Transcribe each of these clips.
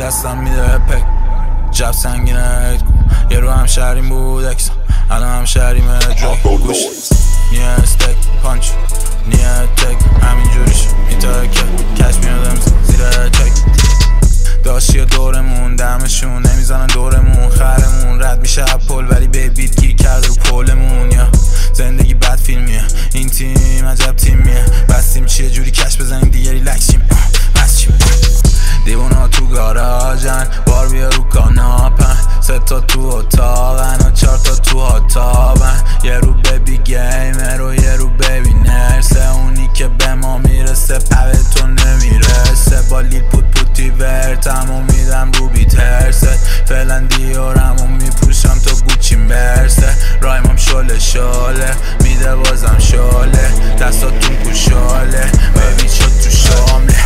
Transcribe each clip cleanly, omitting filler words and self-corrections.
دستم میده پک جب سنگینه هید کن یه رو هم شهریم بود اکسا الان هم شهریمه دریک گوش نیه استک پانچ نیه تک همینجوری شد میتاره که کش میادم زیر تک داشتی دورمون دمشون نمیزنن دورمون خرمون رد میشه پل ولی به بیت گیر کرده رو پولمون یا زندگی بد فیلمیه این تیم عجب تیمیه بستیم چیه جوری کش بزنیم دیگه ریلکس چیم بس چیم دیوونا تو گاراژن بار بیا رو کاناپن 3 تا تو اتاقن و 4 تا تو هاتابن یه رو ببی گیمر و یه رو ببی نرسه اونی که به ما میرسه پوه تو نمیرسه با لیل پوتی ورتم و میدم رو بی ترسه فعلا دیارم و میپوشم تا گوچیم برسه رایمم شاله میده بازم شاله دستاتون کشاله ببین شد تو شامله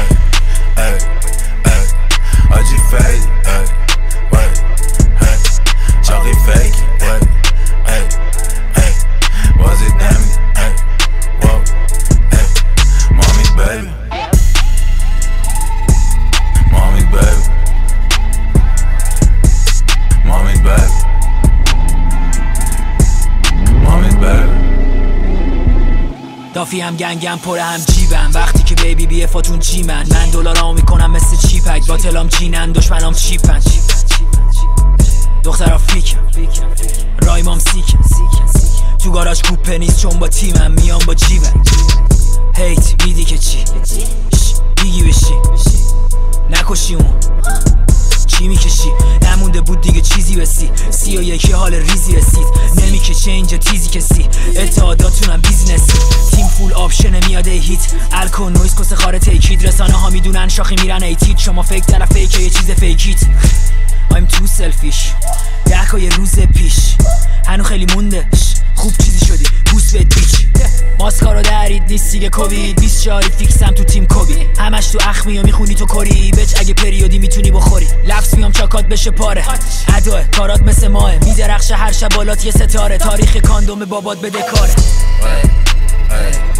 آجی فیدی چاقی فیکی بازید نمیدی مامید بیبی مامید بیبی مامید بیبی مامید بیبی دافی هم گنگم پر هم جیبم وقتی که بیبی بیه فاتون جیمن من دلارامو میکنم مثل چیپک باطلام جینن دشمنام چیپن دخترها فیکم رایمام سیکم تو گاراژ کوپه نیست چون با تیمم میام با جیبم هیت میدی که چی دیگی بشی نکشی اون چی میکشی نمونده بود دیگه چیزی بسی 31 حال ریزی رسید نمیکشه اینجا تیزی کسی اتحاداتونم بیزنسی تیم فول آپشن میاده هیت الکل نویز کس خاره تیکید رسانه ها میدونن شاخی میرن ایتید شما فیک طرف فیکه یه چیز فیکیت I'm too selfish 10 یه روز پیش هنو خیلی مونده خوب چیزی شدی بوس بهت بیچ ماسکارو درید نیست دیگه کووید 24 فیکسم تو تیم کوبی همش تو اخمی و میخونی تو کری بچ اگه پریودی میتونی بخوری لفظ میام چاکات بشه پاره ادوه کارات مثل ماه میدرخشه هر شب بالات یه ستاره تاریخ کاندوم بابات بده کاره